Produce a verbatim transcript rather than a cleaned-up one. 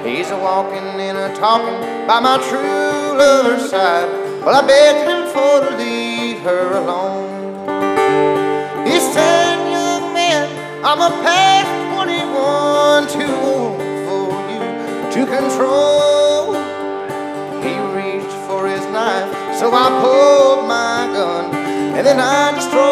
He's a walking and a talking by my true lover's side. Well, I begged him for to leave her alone. He said, young man, I'm a past twenty-one, too old for you to control. He reached for his knife, so I pulled my gun, and then I destroyed